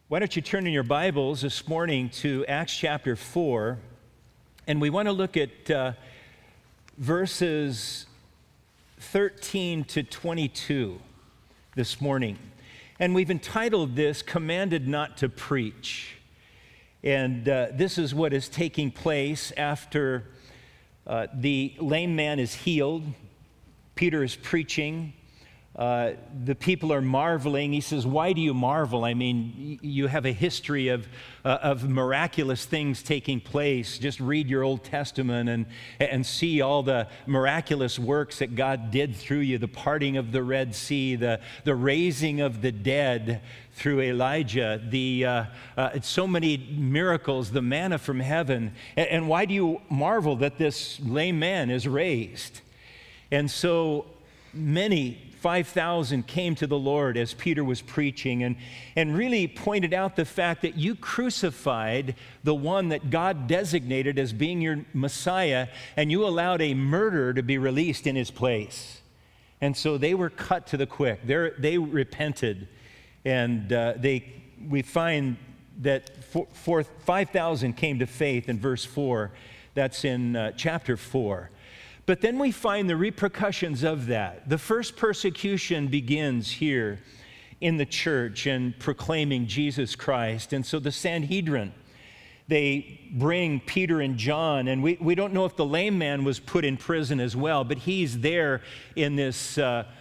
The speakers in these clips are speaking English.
Why don't you turn in your Bibles this morning to Acts chapter 4, and we want to look at verses 13 to 22 this morning. And we've entitled this, Commanded Not to Preach. And this is what is taking place after the lame man is healed. Peter is preaching. The people are marveling. He says, why do you marvel? I mean, you have a history of miraculous things taking place. Just read your Old Testament and see all the miraculous works that God did through you, the parting of the Red Sea, the raising of the dead through Elijah, so many miracles, the manna from heaven. And why do you marvel that this lame man is raised? And so many 5,000 came to the Lord as Peter was preaching and really pointed out the fact that you crucified the one that God designated as being your Messiah, and you allowed a murderer to be released in his place. And so they were cut to the quick. They repented, and we find that 5,000 came to faith in verse 4. That's in chapter 4. But then we find the repercussions of that. The first persecution begins here in the church and proclaiming Jesus Christ. And so the Sanhedrin, they bring Peter and John, and we don't know if the lame man was put in prison as well, but he's there in this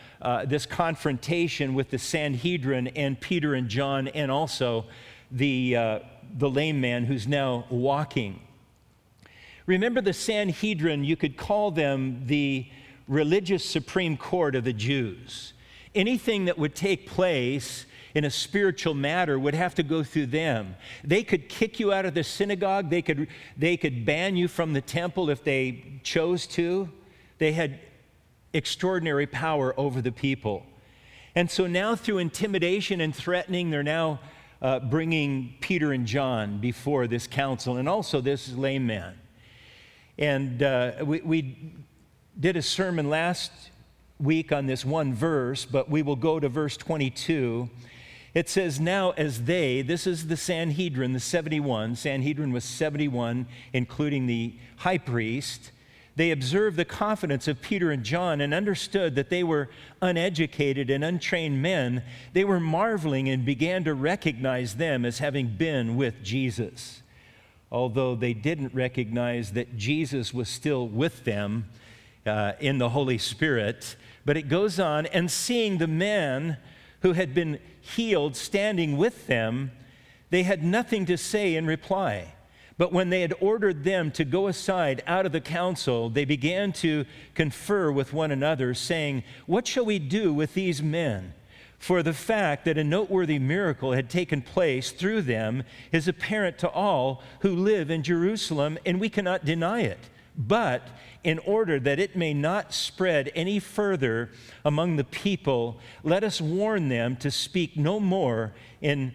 confrontation with the Sanhedrin and Peter and John, and also the lame man who's now walking. Remember, the Sanhedrin, you could call them the religious Supreme Court of the Jews. Anything that would take place in a spiritual matter would have to go through them. They could kick you out of the synagogue. They could ban you from the temple if they chose to. They had extraordinary power over the people. And so now through intimidation and threatening, they're now bringing Peter and John before this council, and also this lame man. And we did a sermon last week on this one verse, but we will go to verse 22. It says, now as this is the Sanhedrin, the 71. Sanhedrin was 71, including the high priest. They observed the confidence of Peter and John and understood that they were uneducated and untrained men. They were marveling and began to recognize them as having been with Jesus, although they didn't recognize that Jesus was still with them in the Holy Spirit. But it goes on, and seeing the man who had been healed standing with them, they had nothing to say in reply. But when they had ordered them to go aside out of the council, they began to confer with one another, saying, what shall we do with these men? For the fact that a noteworthy miracle had taken place through them is apparent to all who live in Jerusalem, and we cannot deny it. But in order that it may not spread any further among the people, let us warn them to speak no more to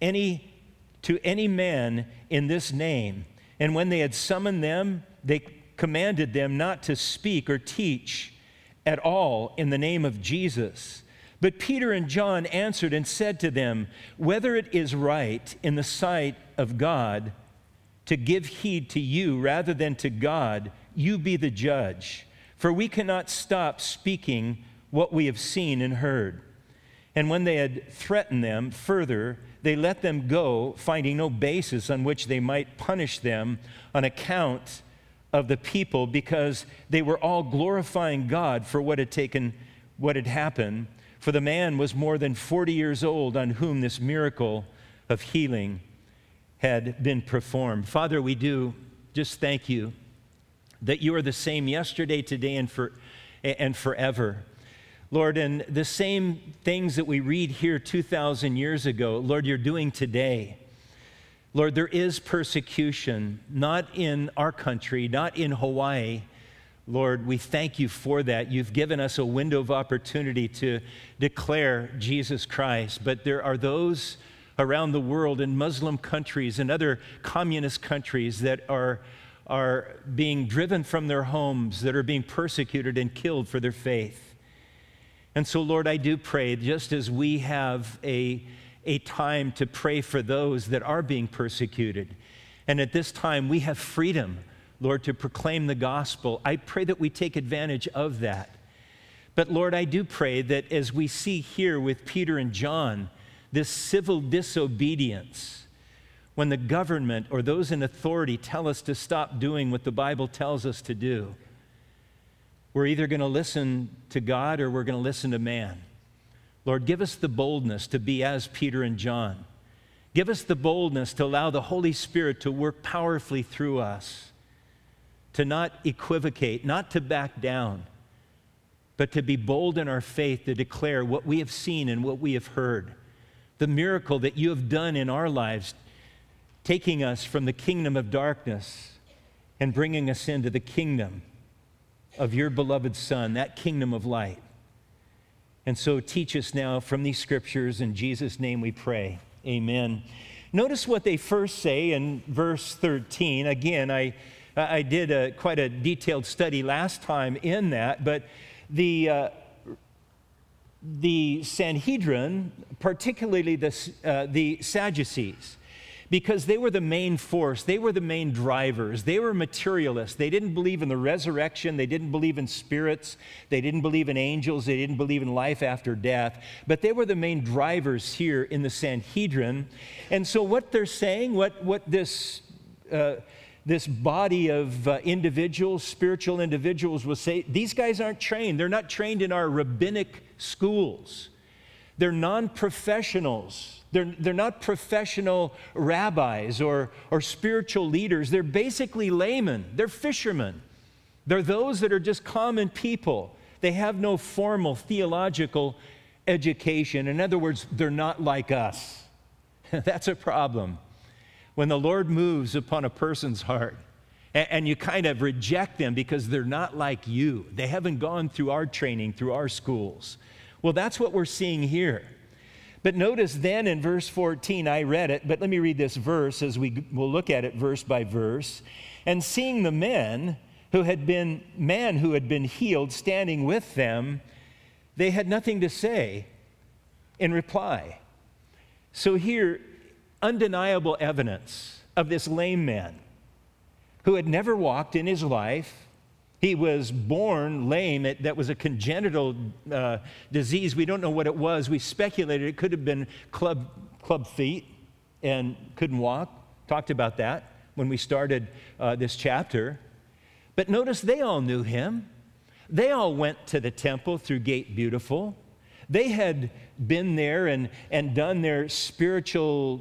any man in this name. And when they had summoned them, they commanded them not to speak or teach at all in the name of Jesus. But Peter and John answered and said to them, whether it is right in the sight of God to give heed to you rather than to God, you be the judge. For we cannot stop speaking what we have seen and heard. And when they had threatened them further, they let them go, finding no basis on which they might punish them on account of the people, because they were all glorifying God for what had happened. For the man was more than 40 years old on whom this miracle of healing had been performed. Father, we do just thank you that you are the same yesterday, today, and forever. Lord, and the same things that we read here 2,000 years ago, Lord, you're doing today. Lord, there is persecution, not in our country, not in Hawaii. Lord, we thank you for that. You've given us a window of opportunity to declare Jesus Christ. But there are those around the world in Muslim countries and other communist countries that are being driven from their homes, that are being persecuted and killed for their faith. And so, Lord, I do pray, just as we have a a time to pray for those that are being persecuted. And at this time, we have freedom, Lord, to proclaim the gospel. I pray that we take advantage of that. But Lord, I do pray that as we see here with Peter and John, this civil disobedience, when the government or those in authority tell us to stop doing what the Bible tells us to do, we're either going to listen to God or we're going to listen to man. Lord, give us the boldness to be as Peter and John. Give us the boldness to allow the Holy Spirit to work powerfully through us, to not equivocate, not to back down, but to be bold in our faith, to declare what we have seen and what we have heard, the miracle that you have done in our lives, taking us from the kingdom of darkness and bringing us into the kingdom of your beloved Son, that kingdom of light. And so teach us now from these scriptures. In Jesus' name we pray. Amen. Notice what they first say in verse 13. Again, I did quite a detailed study last time in that, but the Sanhedrin, particularly the Sadducees, because they were the main force, they were the main drivers, they were materialists. They didn't believe in the resurrection, they didn't believe in spirits, they didn't believe in angels, they didn't believe in life after death, but they were the main drivers here in the Sanhedrin. And so what they're saying, what this body of individuals, spiritual individuals will say, these guys aren't trained. They're not trained in our rabbinic schools. They're non-professionals. They're not professional rabbis or spiritual leaders. They're basically laymen. They're fishermen. They're those that are just common people. They have no formal theological education. In other words, they're not like us. That's a problem. When the Lord moves upon a person's heart and you kind of reject them because they're not like you, they haven't gone through our training, through our schools. Well, that's what we're seeing here. But notice then in verse 14, I read it, but let me read this verse as we'll look at it verse by verse. And seeing the man who had been healed standing with them, they had nothing to say in reply. So here, undeniable evidence of this lame man who had never walked in his life. He was born lame. That was a congenital disease. We don't know what it was. We speculated it could have been club feet and couldn't walk. Talked about that when we started this chapter. But notice they all knew him. They all went to the temple through Gate Beautiful. They had been there and done their spiritual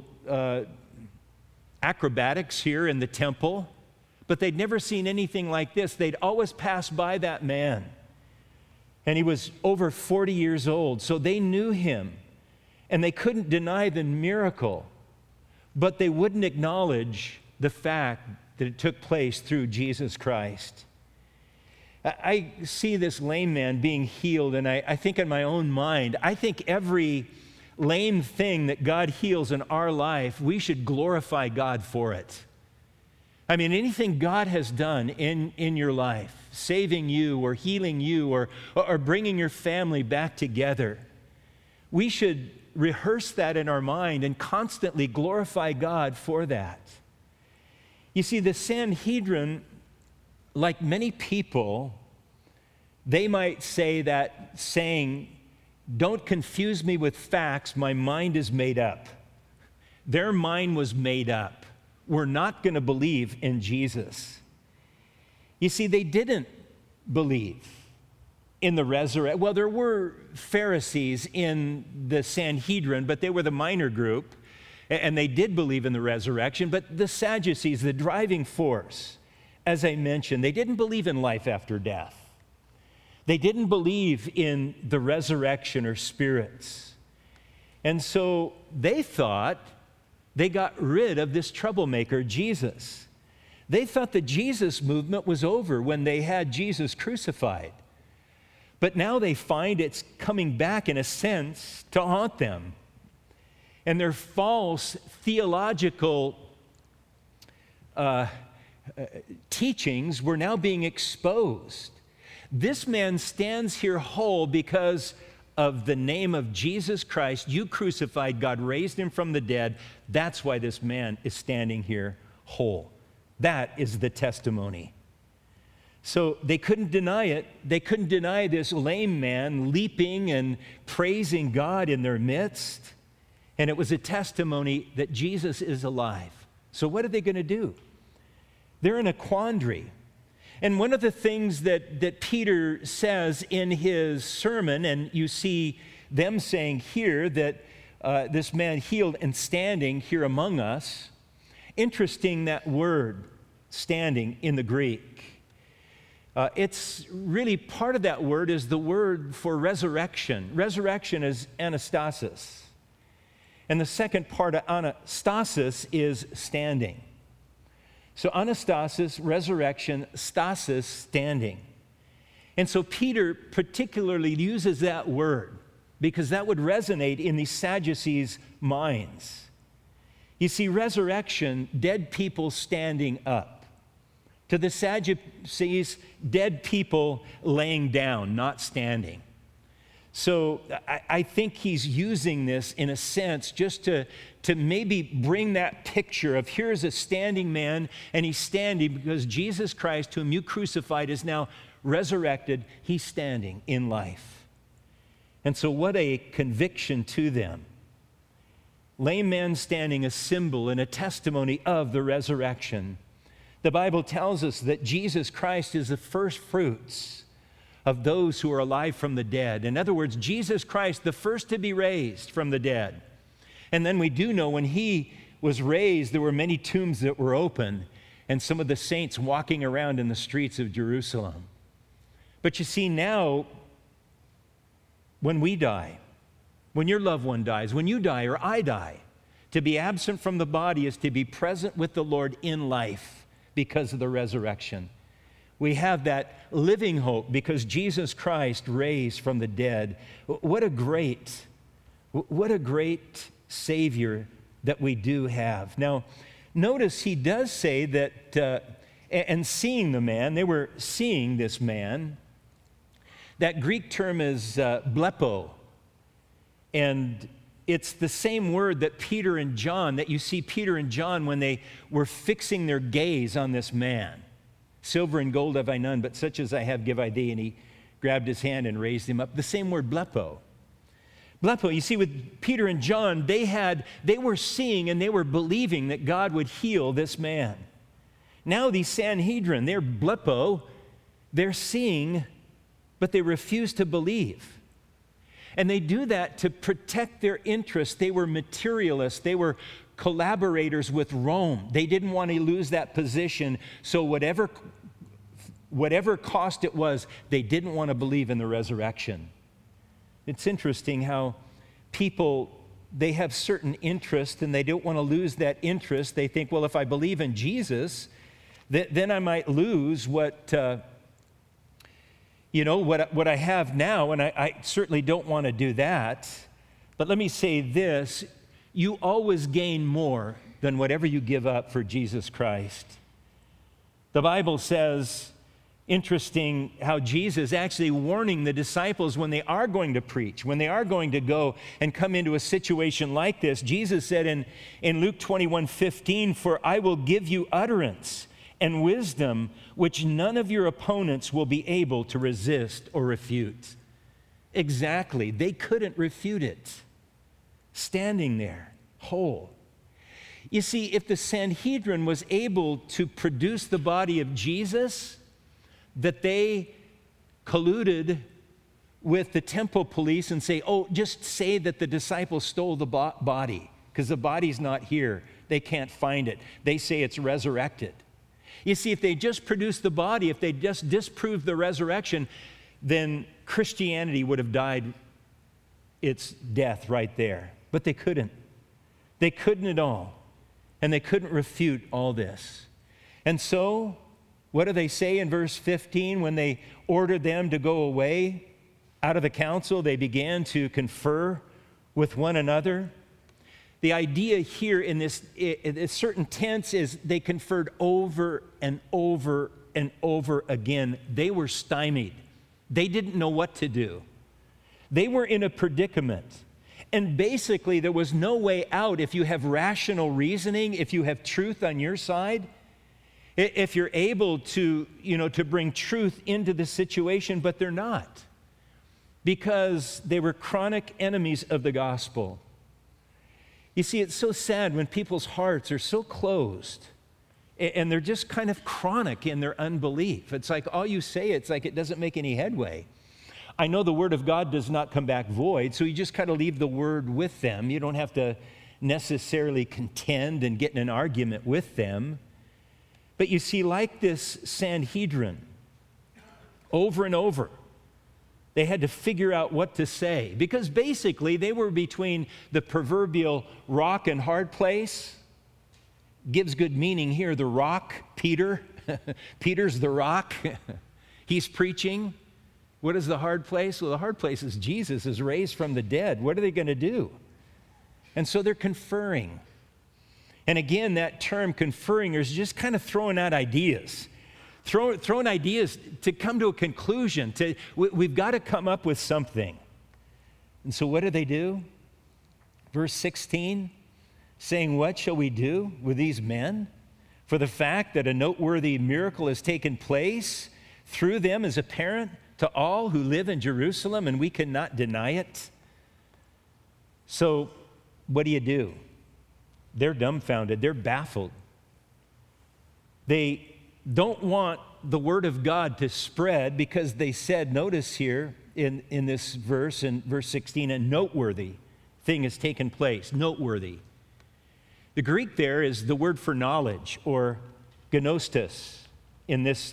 acrobatics here in the temple. But they'd never seen anything like this. They'd always passed by that man. And he was over 40 years old, so they knew him. And they couldn't deny the miracle, but they wouldn't acknowledge the fact that it took place through Jesus Christ. I see this lame man being healed, and I think in my own mind, I think every lame thing that God heals in our life, we should glorify God for it. I mean, anything God has done in your life, saving you or healing you or bringing your family back together, we should rehearse that in our mind and constantly glorify God for that. You see, the Sanhedrin, like many people, they might say that saying, "Don't confuse me with facts, my mind is made up." Their mind was made up. We're not going to believe in Jesus. You see, they didn't believe in the resurrection. Well, there were Pharisees in the Sanhedrin, but they were the minor group, and they did believe in the resurrection. But the Sadducees, the driving force, as I mentioned, they didn't believe in life after death. They didn't believe in the resurrection or spirits. And so they thought they got rid of this troublemaker, Jesus. They thought the Jesus movement was over when they had Jesus crucified. But now they find it's coming back in a sense to haunt them. And their false theological teachings were now being exposed. This man stands here whole because of the name of Jesus Christ, you crucified, God raised him from the dead. That's why this man is standing here whole. That is the testimony. So they couldn't deny it. They couldn't deny this lame man leaping and praising God in their midst. And it was a testimony that Jesus is alive. So what are they going to do? They're in a quandary. And one of the things that Peter says in his sermon, and you see them saying here that this man healed and standing here among us. Interesting, that word, standing, in the Greek. It's really part of that word is the word for resurrection. Resurrection is anastasis. And the second part of anastasis is standing. So anastasis, resurrection, stasis, standing. And so Peter particularly uses that word because that would resonate in the Sadducees' minds. You see, resurrection, dead people standing up. To the Sadducees, dead people laying down, not standing. So I think he's using this in a sense just to maybe bring that picture of here's a standing man, and he's standing because Jesus Christ, whom you crucified, is now resurrected. He's standing in life. And so what a conviction to them. Lame man standing, a symbol and a testimony of the resurrection. The Bible tells us that Jesus Christ is the first fruits of those who are alive from the dead. In other words, Jesus Christ, the first to be raised from the dead. And then we do know when he was raised, there were many tombs that were open and some of the saints walking around in the streets of Jerusalem. But you see now, when we die, when your loved one dies, when you die or I die, to be absent from the body is to be present with the Lord in life because of the resurrection. We have that living hope because Jesus Christ raised from the dead. What a great Savior that we do have. Now, notice he does say that, and seeing the man, they were seeing this man. That Greek term is blepo. And it's the same word that Peter and John, that you see Peter and John when they were fixing their gaze on this man. Silver and gold have I none, but such as I have give I thee. And he grabbed his hand and raised him up. The same word, blepo. Blepo, you see, with Peter and John, they were seeing and they were believing that God would heal this man. Now the Sanhedrin, they're blepo, they're seeing, but they refuse to believe. And they do that to protect their interests. They were materialists. They were collaborators with Rome. They didn't want to lose that position, so whatever cost it was, they didn't want to believe in the resurrection. It's interesting how people, they have certain interests and they don't want to lose that interest. They think, well, if I believe in Jesus, then I might lose what I have now, and I certainly don't want to do that. But let me say this. You always gain more than whatever you give up for Jesus Christ. The Bible says, interesting how Jesus actually warning the disciples when they are going to preach, when they are going to go and come into a situation like this. Jesus said in Luke 21:15, "For I will give you utterance and wisdom which none of your opponents will be able to resist or refute." Exactly. They couldn't refute it. Standing there, whole. You see, if the Sanhedrin was able to produce the body of Jesus, that they colluded with the temple police and say, oh, just say that the disciples stole the body, because the body's not here. They can't find it. They say it's resurrected. You see, if they just produced the body, if they just disproved the resurrection, then Christianity would have died its death right there. But they couldn't. They couldn't at all. And they couldn't refute all this. And so, what do they say in verse 15? When they ordered them to go away out of the council, they began to confer with one another. The idea here in this certain tense is they conferred over and over and over again. They were stymied. They didn't know what to do. They were in a predicament. And basically, there was no way out if you have rational reasoning, if you have truth on your side, if you're able to, to bring truth into the situation, but they're not, because they were chronic enemies of the gospel. You see, it's so sad when people's hearts are so closed and they're just kind of chronic in their unbelief. It's like all you say, it's like it doesn't make any headway. I know the Word of God does not come back void, so you just kind of leave the Word with them. You don't have to necessarily contend and get in an argument with them. But you see, like this Sanhedrin, over and over, they had to figure out what to say, because basically they were between the proverbial rock and hard place. Gives good meaning here, the rock, Peter. Peter's the rock. He's preaching. What is the hard place? Well, the hard place is Jesus is raised from the dead. What are they going to do? And so they're conferring. And again, that term conferring is just kind of throwing out ideas. Throwing ideas to come to a conclusion. We've got to come up with something. And so what do? Verse 16, saying, what shall we do with these men? For the fact that a noteworthy miracle has taken place through them is apparent to all who live in Jerusalem, and we cannot deny it. So what do? They're dumbfounded. They're baffled. They don't want the word of God to spread because they said, notice here in this verse, in verse 16, a noteworthy thing has taken place. Noteworthy. The Greek there is the word for knowledge, or gnostos, in this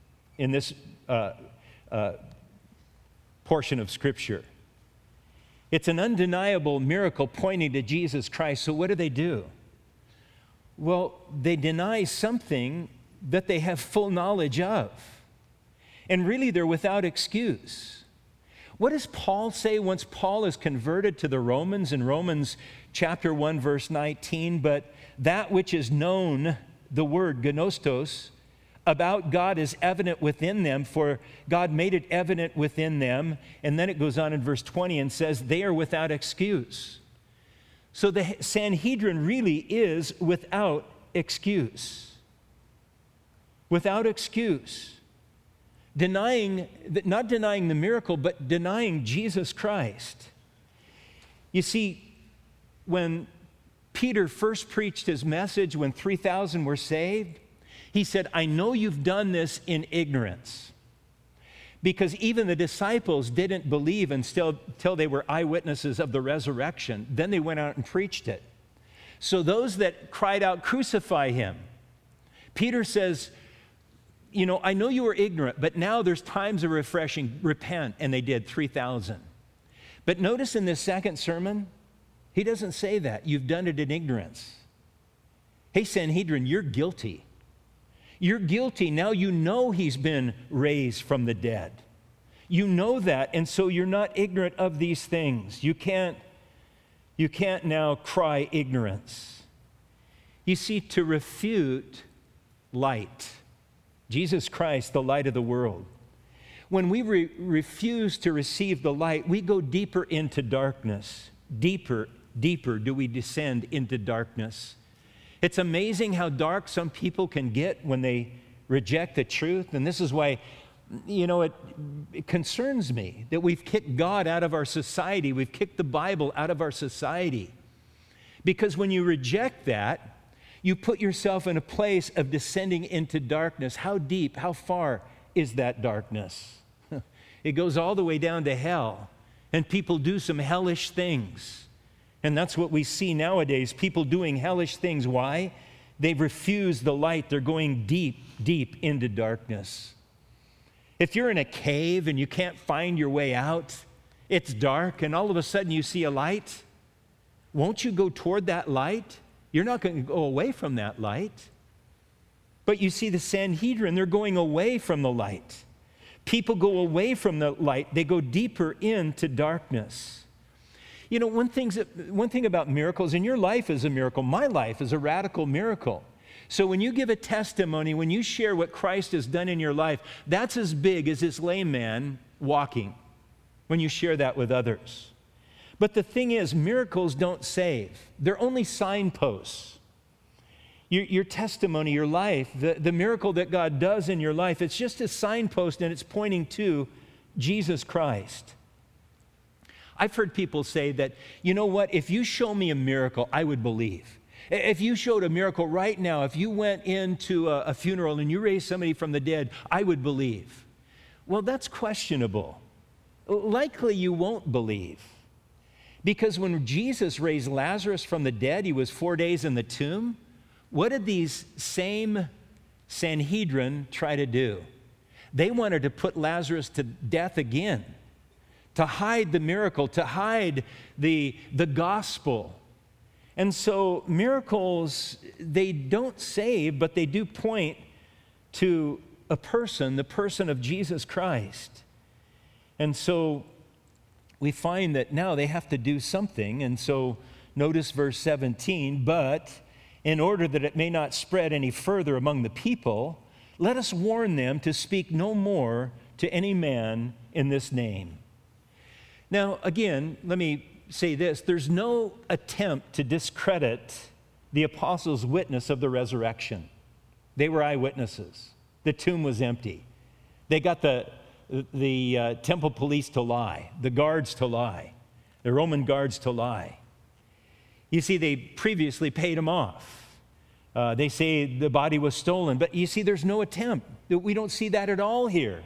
portion of Scripture. It's an undeniable miracle pointing to Jesus Christ. So what do? Well, they deny something that they have full knowledge of. And really, they're without excuse. What does Paul say once Paul is converted to the Romans in Romans chapter 1, verse 19? But that which is known, the word gnostos, about God is evident within them, for God made it evident within them. And then it goes on in verse 20 and says, they are without excuse. So the Sanhedrin really is without excuse. Without excuse. Not denying the miracle, but denying Jesus Christ. You see, when Peter first preached his message, when 3,000 were saved, he said, I know you've done this in ignorance. Because even the disciples didn't believe until they were eyewitnesses of the resurrection. Then they went out and preached it. So those that cried out, crucify him, Peter says, I know you were ignorant, but now there's times of refreshing. Repent. And they did, 3,000. But notice in this second sermon, he doesn't say that. You've done it in ignorance. Hey, Sanhedrin, you're guilty. You're guilty. Now you know he's been raised from the dead. You know that, and so you're not ignorant of these things. You can't now cry ignorance. You see, to refute light, Jesus Christ, the light of the world. When we refuse to receive the light, we go deeper into darkness. Deeper do we descend into darkness. It's amazing how dark some people can get when they reject the truth. And this is why, it concerns me that we've kicked God out of our society. We've kicked the Bible out of our society. Because when you reject that, you put yourself in a place of descending into darkness. How deep, how far is that darkness? It goes all the way down to hell. And people do some hellish things. And that's what we see nowadays, people doing hellish things. Why? They've refused the light. They're going deep into darkness. If you're in a cave and you can't find your way out, it's dark, and all of a sudden you see a light, won't you go toward that light? You're not going to go away from that light. But you see the Sanhedrin, they're going away from the light. People go away from the light. They go deeper into darkness. One thing about miracles, and your life is a miracle. My life is a radical miracle. So when you give a testimony, when you share what Christ has done in your life, that's as big as this lame man walking. when you share that with others. But the thing is, miracles don't save. They're only signposts. Your testimony, your life, the miracle that God does in your life, it's just a signpost and it's pointing to Jesus Christ. I've heard people say that, you know what, if you show me a miracle, I would believe. If you showed a miracle right now, if you went into a funeral and you raised somebody from the dead, I would believe. Well, that's questionable. Likely you won't believe. Because when Jesus raised Lazarus from the dead, he was 4 days in the tomb. What did these same Sanhedrin try to do? They wanted to put Lazarus to death again, to hide the miracle, to hide the gospel. And so miracles, they don't save, but they do point to a person, the person of Jesus Christ. And so we find that now they have to do something. And so notice verse 17, but in order that it may not spread any further among the people, let us warn them to speak no more to any man in this name. Now, again, let me say this. There's no attempt to discredit the apostles' witness of the resurrection. They were eyewitnesses. The tomb was empty. They got the temple police to lie, the guards to lie, the Roman guards to lie. You see, they previously paid them off. They say the body was stolen, but you see, there's no attempt. We don't see that at all here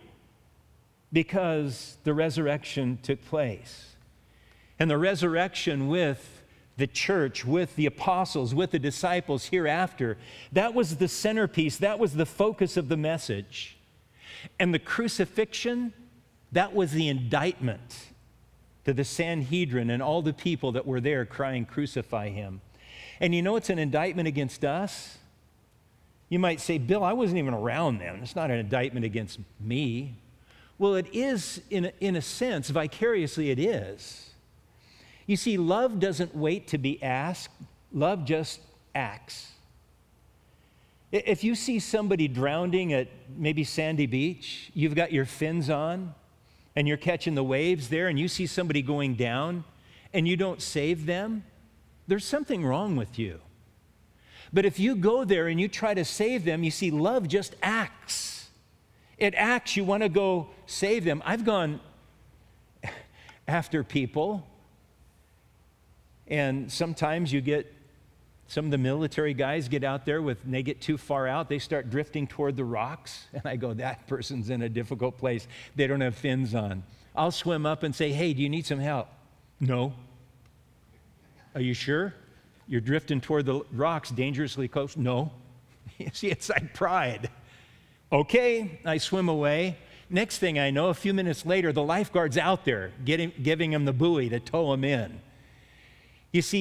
because the resurrection took place. And the resurrection with the church, with the apostles, with the disciples hereafter, that was the centerpiece, that was the focus of the message. And the crucifixion, that was the indictment to the Sanhedrin and all the people that were there crying, "Crucify him." And you know it's an indictment against us? You might say, "Bill, I wasn't even around then. It's not an indictment against me." Well, it is, in a sense, vicariously it is. You see, love doesn't wait to be asked. Love just acts. If you see somebody drowning at maybe Sandy Beach, you've got your fins on, and you're catching the waves there, and you see somebody going down, and you don't save them, there's something wrong with you. But if you go there and you try to save them, you see, love just acts. It acts. You want to go save them. I've gone after people, and sometimes you get some of the military guys get out there when they get too far out, they start drifting toward the rocks. And I go, that person's in a difficult place. They don't have fins on. I'll swim up and say, "Hey, do you need some help?" "No." "Are you sure? You're drifting toward the rocks dangerously close." "No." You see, it's like pride. Okay, I swim away. Next thing I know, a few minutes later, the lifeguard's out there giving him the buoy to tow him in. You see,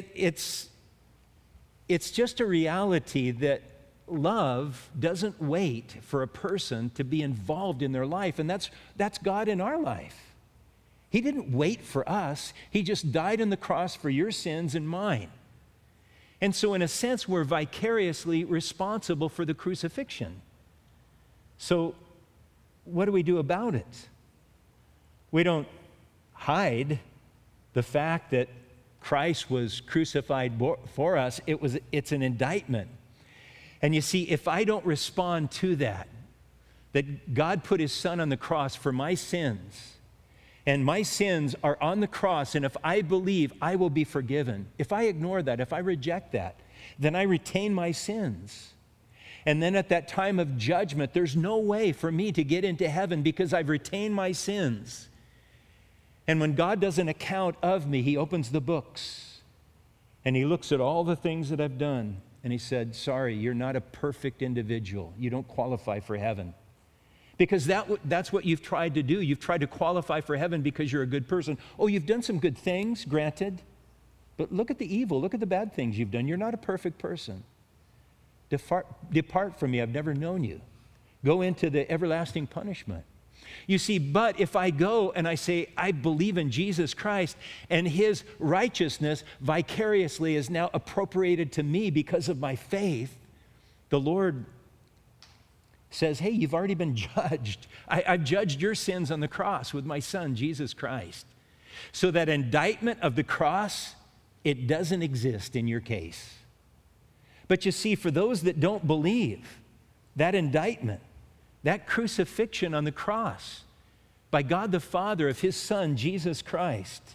it's just a reality that love doesn't wait for a person to be involved in their life, and that's God in our life. He didn't wait for us. He just died on the cross for your sins and mine. And so in a sense, we're vicariously responsible for the crucifixion. So what do we do about it? We don't hide the fact that Christ was crucified for us. It's an indictment. And you see, if I don't respond to that God put his son on the cross for my sins, and my sins are on the cross, and if I believe, I will be forgiven. If I ignore that, if I reject that, then I retain my sins. And then at that time of judgment, there's no way for me to get into heaven because I've retained my sins. And when God does an account of me, he opens the books and he looks at all the things that I've done. And he said, "Sorry, you're not a perfect individual. You don't qualify for heaven." Because that's what you've tried to do. You've tried to qualify for heaven because you're a good person. Oh, you've done some good things, granted. But look at the evil. Look at the bad things you've done. You're not a perfect person. Depart from me. I've never known you. Go into the everlasting punishment. You see, but if I go and I say, I believe in Jesus Christ, and his righteousness vicariously is now appropriated to me because of my faith, the Lord says, hey, you've already been judged. I've judged your sins on the cross with my son, Jesus Christ. So that indictment of the cross, it doesn't exist in your case. But you see, for those that don't believe, that indictment, that crucifixion on the cross by God the Father of his Son, Jesus Christ,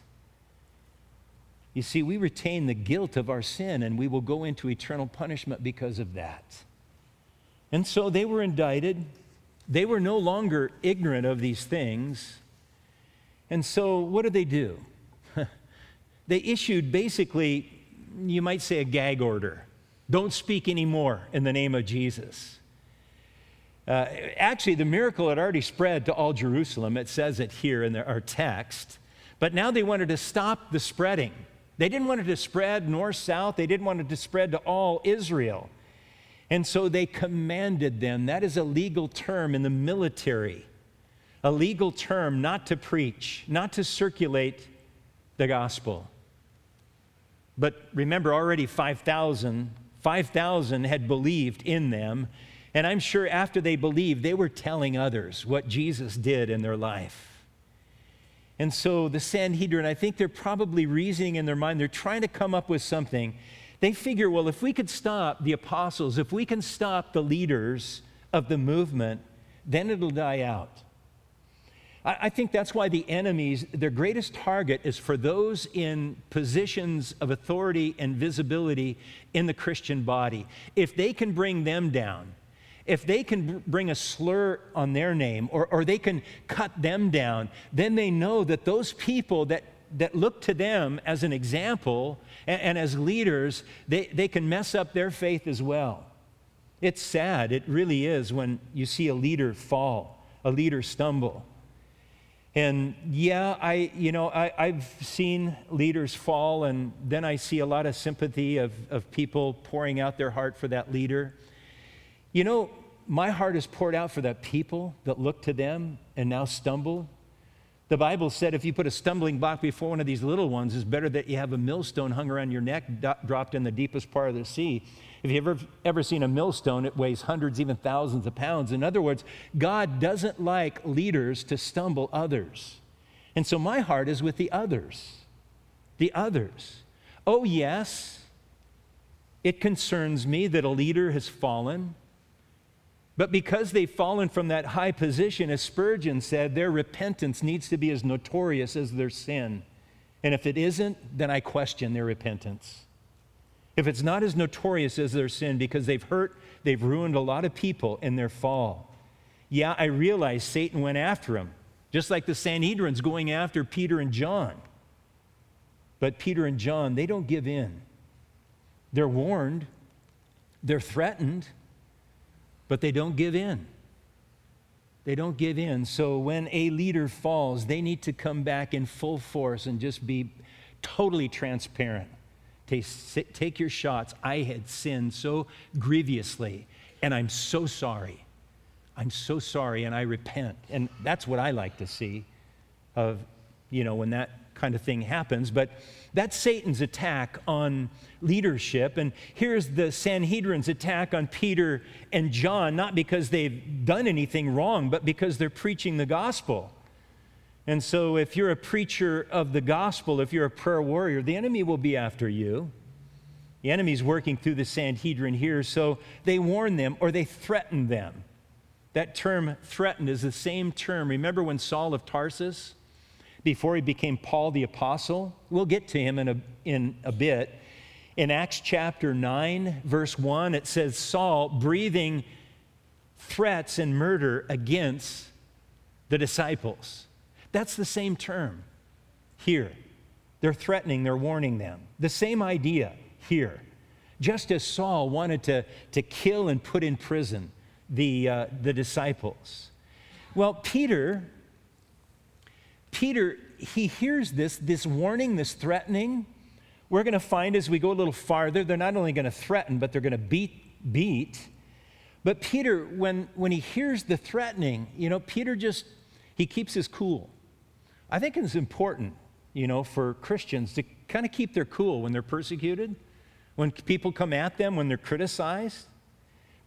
you see, we retain the guilt of our sin and we will go into eternal punishment because of that. And so they were indicted. They were no longer ignorant of these things. And so what do? They issued basically, you might say, a gag order. Don't speak anymore in the name of Jesus. Actually, the miracle had already spread to all Jerusalem. It says it here in our text. But now they wanted to stop the spreading. They didn't want it to spread north, south. They didn't want it to spread to all Israel. And so they commanded them. That is a legal term in the military. A legal term not to preach, not to circulate the gospel. But remember, already 5,000 had believed in them. And I'm sure after they believed, they were telling others what Jesus did in their life. And so the Sanhedrin, I think they're probably reasoning in their mind. They're trying to come up with something. They figure, well, if we could stop the apostles, if we can stop the leaders of the movement, then it'll die out. I think that's why the enemies, their greatest target is for those in positions of authority and visibility in the Christian body. If they can bring them down, if they can bring a slur on their name, or they can cut them down, then they know that those people that look to them as an example and as leaders, they can mess up their faith as well. It's sad, it really is, when you see a leader fall, a leader stumble. And yeah, I've seen leaders fall, and then I see a lot of sympathy of people pouring out their heart for that leader. You know, my heart is poured out for that people that look to them and now stumble. The Bible said if you put a stumbling block before one of these little ones, it's better that you have a millstone hung around your neck, dropped in the deepest part of the sea. If you've ever seen a millstone, it weighs hundreds, even thousands of pounds. In other words, God doesn't like leaders to stumble others. And so my heart is with the others. The others. Oh, yes, it concerns me that a leader has fallen. But because they've fallen from that high position, as Spurgeon said, their repentance needs to be as notorious as their sin. And if it isn't, then I question their repentance. If it's not as notorious as their sin because they've ruined a lot of people in their fall. Yeah, I realize Satan went after them, just like the Sanhedrin's going after Peter and John. But Peter and John, they don't give in. They're warned, they're threatened, but they don't give in. They don't give in. So when a leader falls, they need to come back in full force and just be totally transparent. Take your shots. I had sinned so grievously, and I'm so sorry. I'm so sorry, and I repent. And that's what I like to see of, when that kind of thing happens. But that's Satan's attack on leadership. And here's the Sanhedrin's attack on Peter and John, not because they've done anything wrong, but because they're preaching the gospel. And so if you're a preacher of the gospel, if you're a prayer warrior, the enemy will be after you. The enemy's working through the Sanhedrin here, so they warn them or they threaten them. That term threatened is the same term. Remember when Saul of Tarsus, before he became Paul the Apostle? We'll get to him in a bit. In Acts chapter 9, verse 1, it says, Saul breathing threats and murder against the disciples. That's the same term here. They're threatening, they're warning them. The same idea here. Just as Saul wanted to kill and put in prison the disciples. Well, Peter, he hears this warning, this threatening. We're going to find as we go a little farther, they're not only going to threaten, but they're going to beat. But Peter, when he hears the threatening, Peter he keeps his cool. I think it's important, for Christians to kind of keep their cool when they're persecuted, when people come at them, when they're criticized.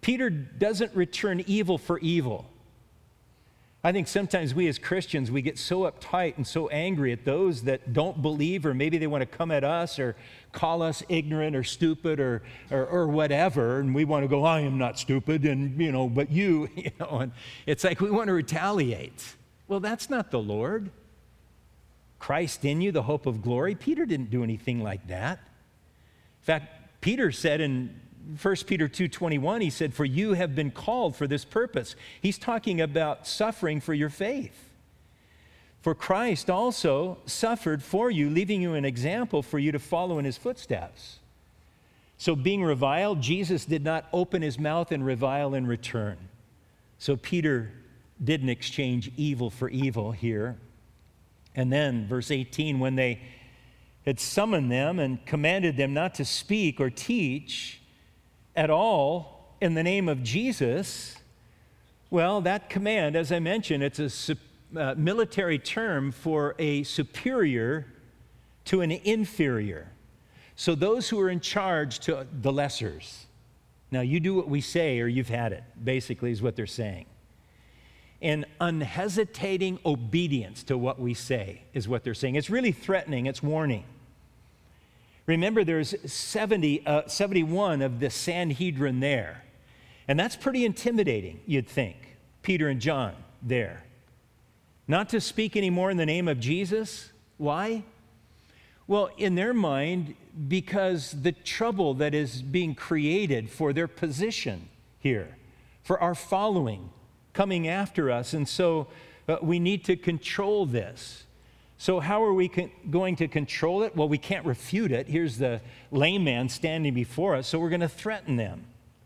Peter doesn't return evil for evil. I think sometimes we as Christians, we get so uptight and so angry at those that don't believe, or maybe they want to come at us or call us ignorant or stupid or whatever, and we want to go, I am not stupid, and, but you, and it's like we want to retaliate. Well, that's not the Lord. Christ in you, the hope of glory. Peter didn't do anything like that. In fact, Peter said in 1 Peter 2:21, he said, for you have been called for this purpose. He's talking about suffering for your faith. For Christ also suffered for you, leaving you an example for you to follow in his footsteps. So being reviled, Jesus did not open his mouth and revile in return. So Peter didn't exchange evil for evil here. And then, verse 18, when they had summoned them and commanded them not to speak or teach at all in the name of Jesus, well, that command, as I mentioned, it's a military term for a superior to an inferior. So those who are in charge to the lessers. Now, you do what we say or you've had it, basically is what they're saying. And unhesitating obedience to what we say is what they're saying. It's really threatening, it's warning. Remember, there's 71 of the Sanhedrin there. And that's pretty intimidating, you'd think. Peter and John there. Not to speak anymore in the name of Jesus. Why? Well, in their mind, because the trouble that is being created for their position here, for our following, coming after us. And so we need to control this. So how are we going to control it? Well, we can't refute it. Here's the layman standing before us, so we're going to threaten them.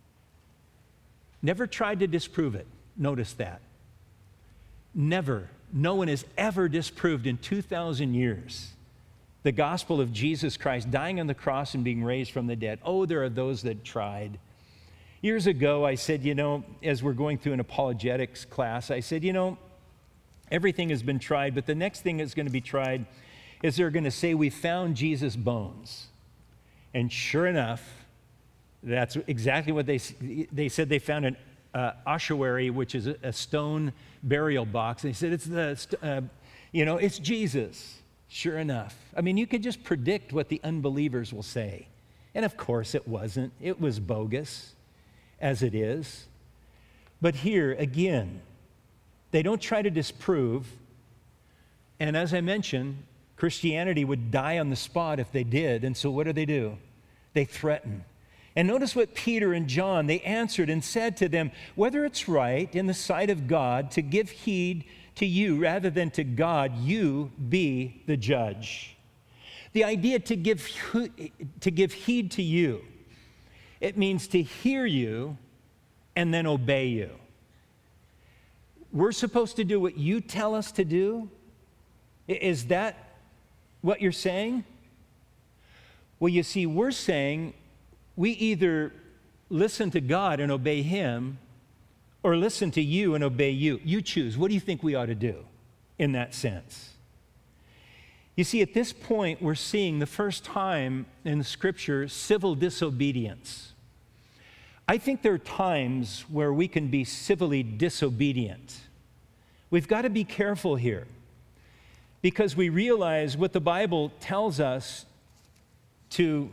Never tried to disprove it. Notice that. Never. No one has ever disproved in 2,000 years the gospel of Jesus Christ dying on the cross and being raised from the dead. Oh, there are those that tried. Years ago, I said, as we're going through an apologetics class, I said, everything has been tried, but the next thing that's going to be tried is they're going to say, we found Jesus' bones. And sure enough, that's exactly what they said. They found an ossuary, which is a stone burial box. They said, it's Jesus. Sure enough. I mean, you could just predict what the unbelievers will say. And of course it wasn't. It was bogus, as it is. But here, again, they don't try to disprove. And as I mentioned, Christianity would die on the spot if they did. And so what do? They threaten. And notice what Peter and John, they answered and said to them, whether it's right in the sight of God to give heed to you rather than to God, you be the judge. The idea to give heed to you, it means to hear you and then obey you. We're supposed to do what you tell us to do? Is that what you're saying? Well, you see, we're saying we either listen to God and obey him or listen to you and obey you. You choose. What do you think we ought to do in that sense? You see, at this point, we're seeing the first time in the Scripture civil disobedience. I think there are times where we can be civilly disobedient. We've got to be careful here because we realize what the Bible tells us to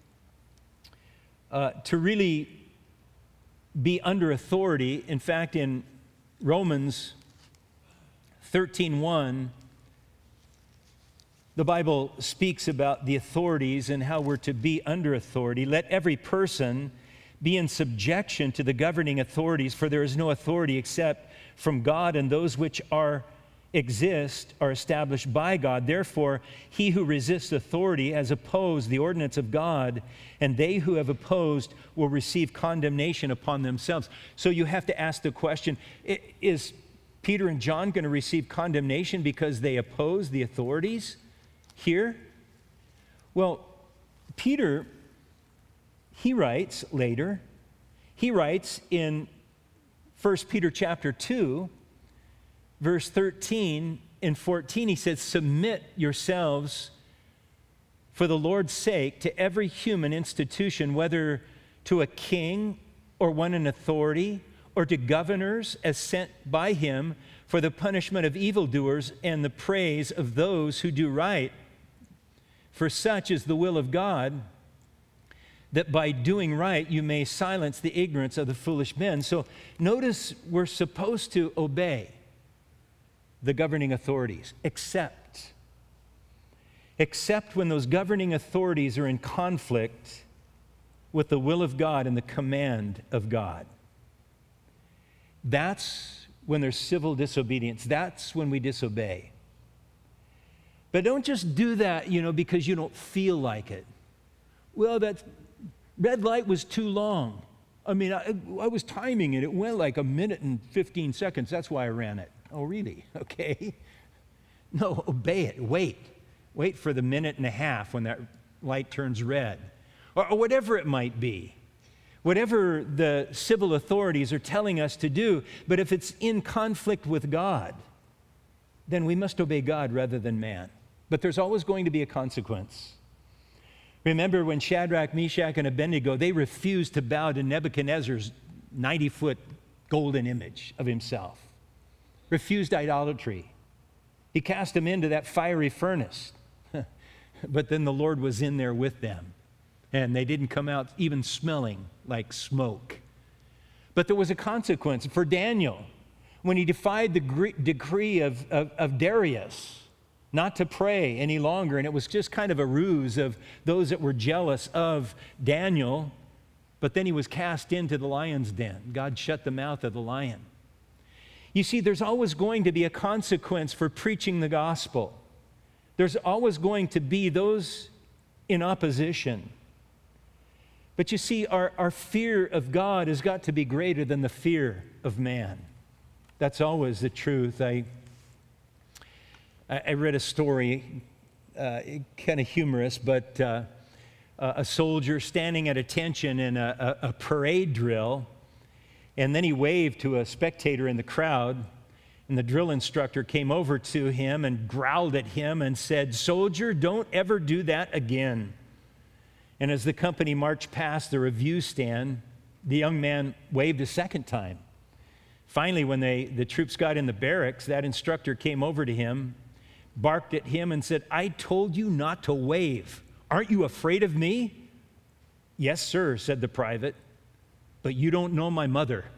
really be under authority. In fact, in Romans 13:1, the Bible speaks about the authorities and how we're to be under authority. Let every person be in subjection to the governing authorities, for there is no authority except from God, and those which exist are established by God. Therefore, he who resists authority has opposed the ordinance of God, and they who have opposed will receive condemnation upon themselves. So you have to ask the question, is Peter and John going to receive condemnation because they oppose the authorities here? Well, Peter, he writes later, he writes in 1 Peter chapter 2, verse 13 and 14, he says, submit yourselves for the Lord's sake to every human institution, whether to a king or one in authority, or to governors as sent by him for the punishment of evildoers and the praise of those who do right. For such is the will of God, that by doing right you may silence the ignorance of the foolish men. So notice we're supposed to obey the governing authorities, except when those governing authorities are in conflict with the will of God and the command of God. That's when there's civil disobedience. That's when we disobey. But don't just do that, because you don't feel like it. Well, that red light was too long. I mean, I was timing it. It went like 1 minute and 15 seconds. That's why I ran it. Oh, really? Okay. No, obey it. Wait for the minute and a half when that light turns red. Or whatever it might be. Whatever the civil authorities are telling us to do. But if it's in conflict with God, then we must obey God rather than man. But there's always going to be a consequence. Remember when Shadrach, Meshach, and Abednego, they refused to bow to Nebuchadnezzar's 90-foot golden image of himself. Refused idolatry. He cast them into that fiery furnace. But then the Lord was in there with them. And they didn't come out even smelling like smoke. But there was a consequence for Daniel when he defied the decree of Darius not to pray any longer. And it was just kind of a ruse of those that were jealous of Daniel. But then he was cast into the lion's den. God shut the mouth of the lion. You see, there's always going to be a consequence for preaching the gospel. There's always going to be those in opposition. But you see, our fear of God has got to be greater than the fear of man. That's always the truth. I read a story, kind of humorous, but a soldier standing at attention in a parade drill, and then he waved to a spectator in the crowd, and the drill instructor came over to him and growled at him and said, "Soldier, don't ever do that again." And as the company marched past the review stand, the young man waved a second time. Finally, when the troops got in the barracks, that instructor came over to him, barked at him and said, "I told you not to wave. Aren't you afraid of me?" "Yes, sir," said the private, "but you don't know my mother."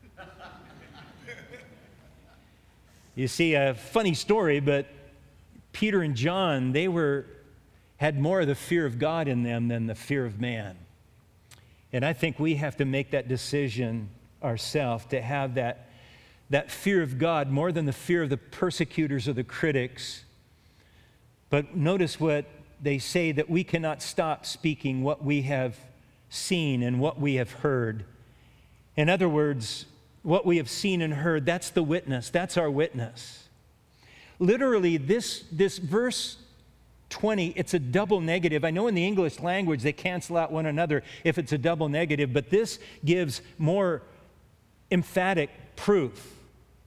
You see, a funny story, but Peter and John, they had more of the fear of God in them than the fear of man. And I think we have to make that decision ourselves to have that fear of God more than the fear of the persecutors or the critics. But notice what they say, that we cannot stop speaking what we have seen and what we have heard. In other words, what we have seen and heard, that's the witness. That's our witness. Literally, this verse 20, it's a double negative. I know in the English language they cancel out one another if it's a double negative, but this gives more emphatic proof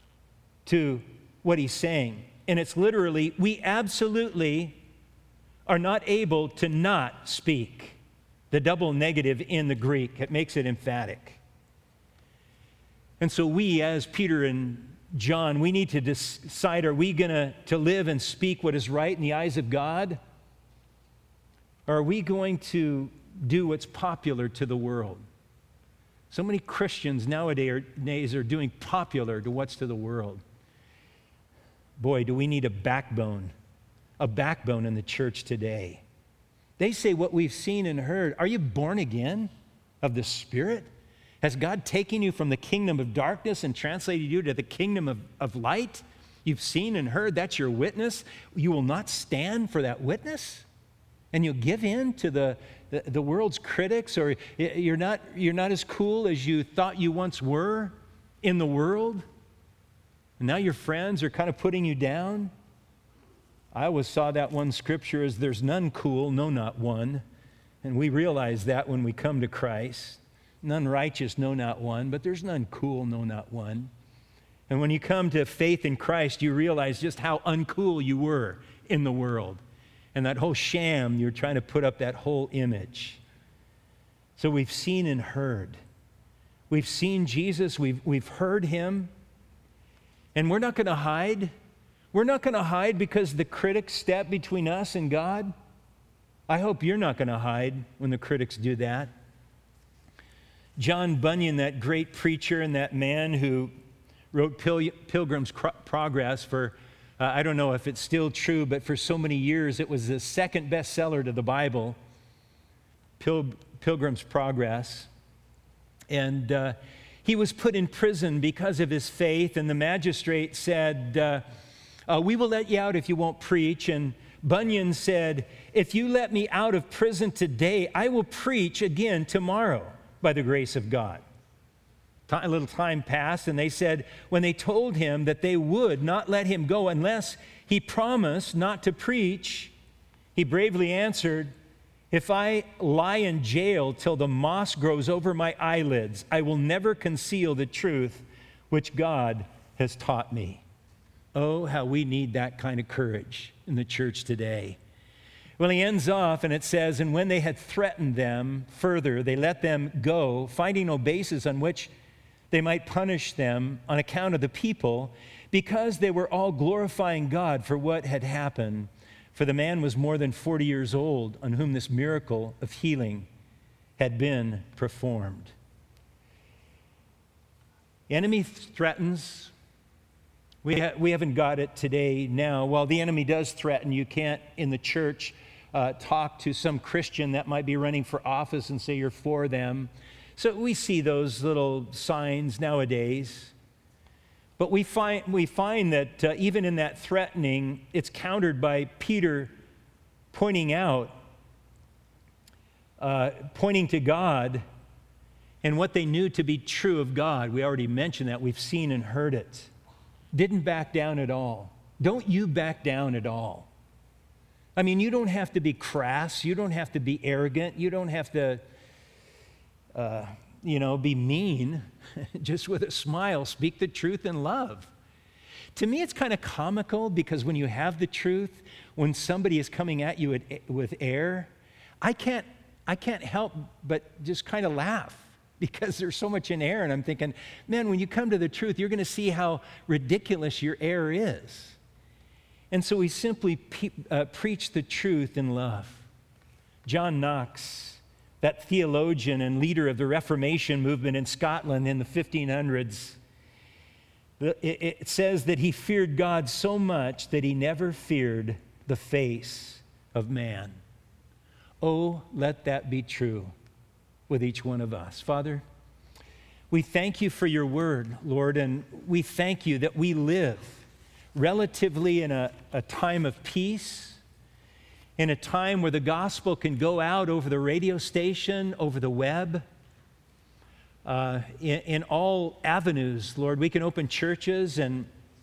to what he's saying. And it's literally, we absolutely are not able to not speak. The double negative in the Greek, it makes it emphatic. And so we, as Peter and John, we need to decide, are we going to live and speak what is right in the eyes of God? Or are we going to do what's popular to the world? So many Christians nowadays are doing popular to what's to the world. Boy, do we need a backbone in the church today. They say what we've seen and heard. Are you born again of the Spirit? Has God taken you from the kingdom of darkness and translated you to the kingdom of light? You've seen and heard, that's your witness. You will not stand for that witness? And you'll give in to the world's critics, or you're not as cool as you thought you once were in the world? And now your friends are kind of putting you down? I always saw that one scripture as there's none cool, no, not one. And we realize that when we come to Christ. None righteous, no, not one, but there's none cool, no, not one. And when you come to faith in Christ, you realize just how uncool you were in the world. And that whole sham, you're trying to put up that whole image. So we've seen and heard. We've seen Jesus. We've heard him. And we're not going to hide. We're not going to hide because the critics step between us and God. I hope you're not going to hide when the critics do that. John Bunyan, that great preacher and that man who wrote Pilgrim's Progress for, I don't know if it's still true, but for so many years it was the second bestseller to the Bible, Pilgrim's Progress. And he was put in prison because of his faith, and the magistrate said, we will let you out if you won't preach. And Bunyan said, if you let me out of prison today, I will preach again tomorrow by the grace of God. A little time passed, and they said, when they told him that they would not let him go unless he promised not to preach, he bravely answered, if I lie in jail till the moss grows over my eyelids, I will never conceal the truth which God has taught me. Oh, how we need that kind of courage in the church today. Well, he ends off and it says, and when they had threatened them further, they let them go, finding no basis on which they might punish them on account of the people, because they were all glorifying God for what had happened. For the man was more than 40 years old on whom this miracle of healing had been performed. The enemy threatens. We haven't got it today now. While the enemy does threaten, you can't in the church talk to some Christian that might be running for office and say you're for them. So we see those little signs nowadays. But we find that even in that threatening, it's countered by Peter pointing to God and what they knew to be true of God. We already mentioned that. We've seen and heard it. Didn't back down at all. Don't you back down at all. I mean, you don't have to be crass. You don't have to be arrogant. You don't have to, be mean. Just with a smile, speak the truth in love. To me, it's kind of comical because when you have the truth, when somebody is coming at you with air, I can't help but just kind of laugh because there's so much in air. And I'm thinking, man, when you come to the truth, you're going to see how ridiculous your air is. And so we simply preach the truth in love. John Knox, that theologian and leader of the Reformation movement in Scotland in the 1500s, it says that he feared God so much that he never feared the face of man. Oh, let that be true with each one of us. Father, we thank you for your word, Lord, and we thank you that we live relatively in a time of peace, in a time where the gospel can go out over the radio station, over the web, in all avenues, Lord. We can open churches and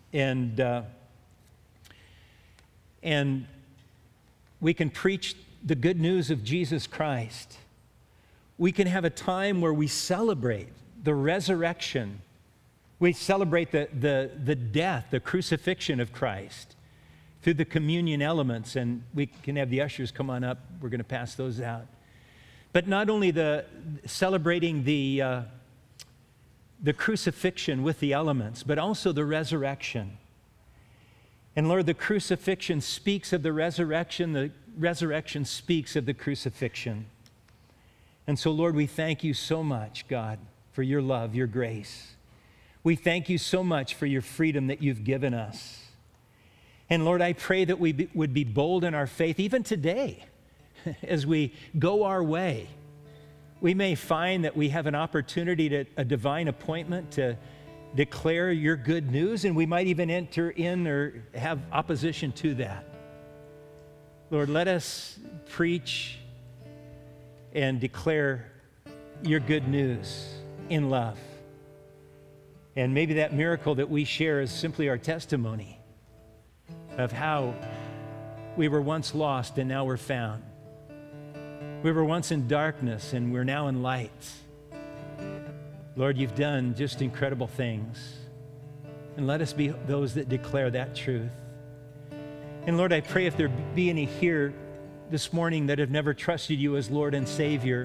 we can preach the good news of Jesus Christ. We can have a time where we celebrate the resurrection. We celebrate the death, the crucifixion of Christ through the communion elements, and we can have the ushers come on up. We're going to pass those out. But not only celebrating the crucifixion with the elements, but also the resurrection. And Lord, the crucifixion speaks of the resurrection speaks of the crucifixion. And so, Lord, we thank you so much, God, for your love, your grace. We thank you so much for your freedom that you've given us. And Lord, I pray that we would be bold in our faith, even today, as we go our way. We may find that we have an opportunity a divine appointment to declare your good news, and we might even enter in or have opposition to that. Lord, let us preach and declare your good news in love. And maybe that miracle that we share is simply our testimony of how we were once lost and now we're found. We were once in darkness and we're now in light. Lord, you've done just incredible things. And let us be those that declare that truth. And Lord, I pray if there be any here this morning that have never trusted you as Lord and Savior,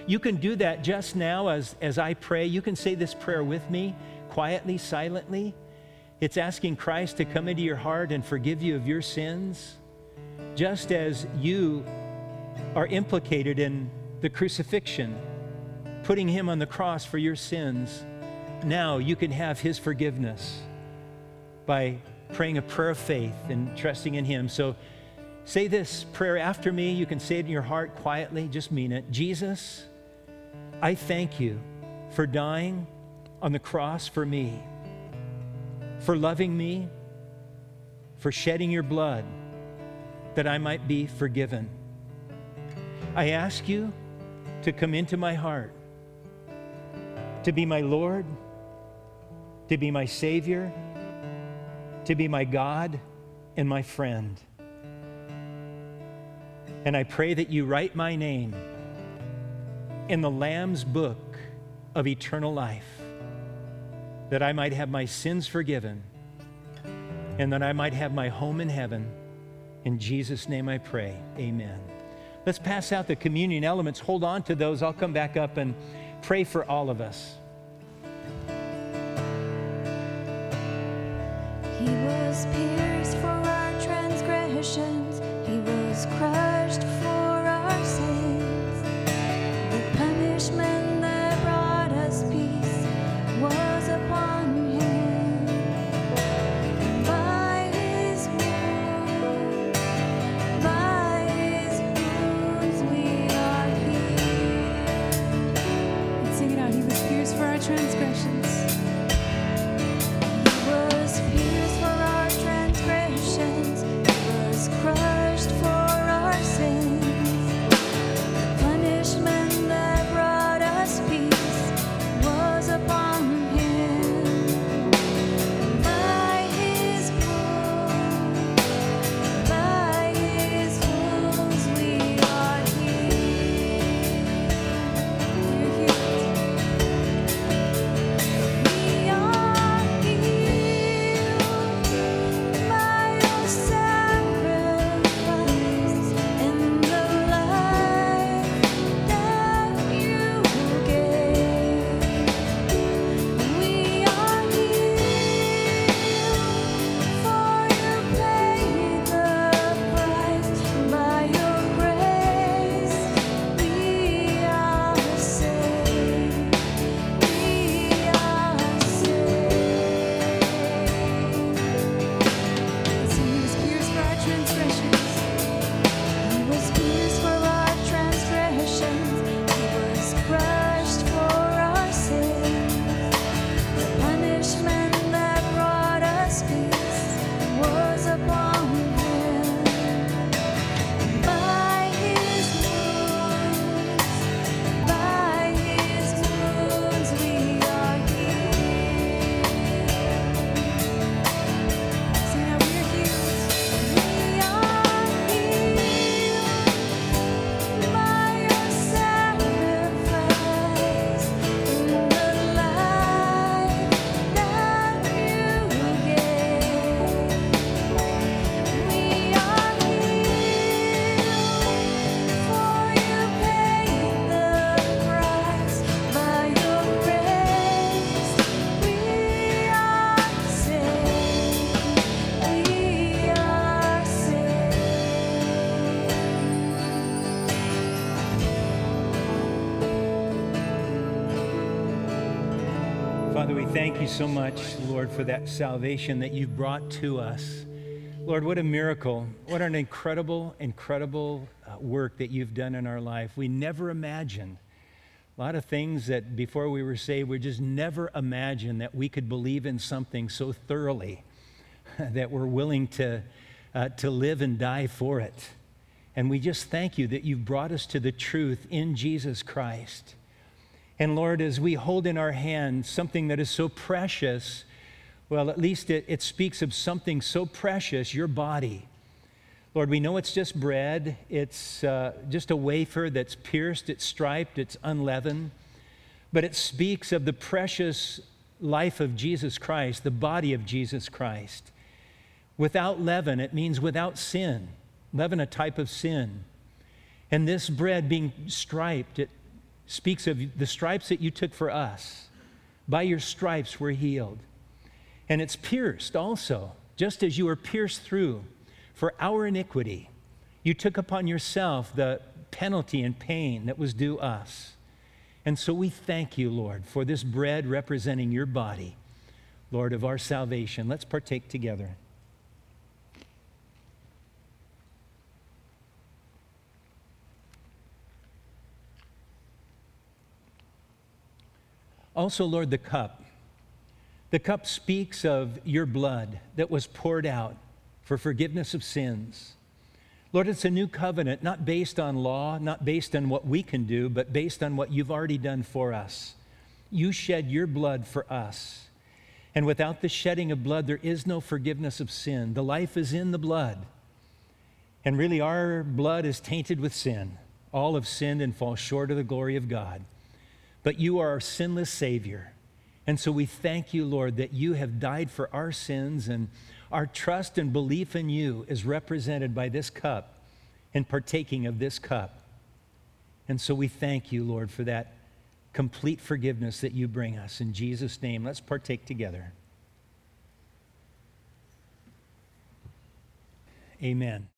You can do that just now as I pray. You can say this prayer with me, quietly, silently. It's asking Christ to come into your heart and forgive you of your sins, just as you are implicated in the crucifixion, putting him on the cross for your sins. Now you can have his forgiveness by praying a prayer of faith and trusting in him. So say this prayer after me. You can say it in your heart quietly. Just mean it. Jesus, I thank you for dying on the cross for me, for loving me, for shedding your blood that I might be forgiven. I ask you to come into my heart, to be my Lord, to be my Savior, to be my God and my friend. And I pray that you write my name in the Lamb's book of eternal life, that I might have my sins forgiven and that I might have my home in heaven. In Jesus' name I pray, amen. Let's pass out the communion elements. Hold on to those. I'll come back up and pray for all of us. He was pierced for our transgressions. He was crushed for our sins. The punishment that brought us peace was upon him. And by his wounds we are healed. Let's sing it out. He was pierced for our transgressions. Crushed for our sins. The punishment that brought us peace was upon him. By his wounds we are healed. We're healed. We are healed by your sacrifice and the life that you gave. We are healed, for you paid the price. By your grace we are saved. We are saved. He was pierced for our transgressions. He was pierced for our transgressions. He was crushed for our sins. The punishment that brought us peace was upon him. And by his wounds we are healed. Sing it out. We're healed. We are healed by your sacrifice and the life that you gave. We are healed, for you paid the price. By your grace we are saved. We are saved. Father, we thank you so much, Lord, for that salvation that you've brought to us. Lord, what a miracle. What an incredible, incredible work that you've done in our life. We never imagined. A lot of things that before we were saved, we just never imagined that we could believe in something so thoroughly that we're willing to live and die for it. And we just thank you that you've brought us to the truth in Jesus Christ. And Lord, as we hold in our hands something that is so precious, well, at least it speaks of something so precious, your body. Lord, we know it's just bread. It's just a wafer that's pierced, it's striped, it's unleavened. But it speaks of the precious life of Jesus Christ, the body of Jesus Christ. Without leaven, it means without sin. Leaven, a type of sin. And this bread being striped, speaks of the stripes that you took for us. By your stripes we're healed. And it's pierced also, just as you were pierced through for our iniquity. You took upon yourself the penalty and pain that was due us. And so we thank you, Lord, for this bread representing your body, Lord, of our salvation. Let's partake together. Also, Lord, the cup. The cup speaks of your blood that was poured out for forgiveness of sins. Lord, it's a new covenant, not based on law, not based on what we can do, but based on what you've already done for us. You shed your blood for us. And without the shedding of blood, there is no forgiveness of sin. The life is in the blood. And really, our blood is tainted with sin. All have sinned and fall short of the glory of God. But you are our sinless Savior. And so we thank you, Lord, that you have died for our sins, and our trust and belief in you is represented by this cup and partaking of this cup. And so we thank you, Lord, for that complete forgiveness that you bring us. In Jesus' name, let's partake together. Amen.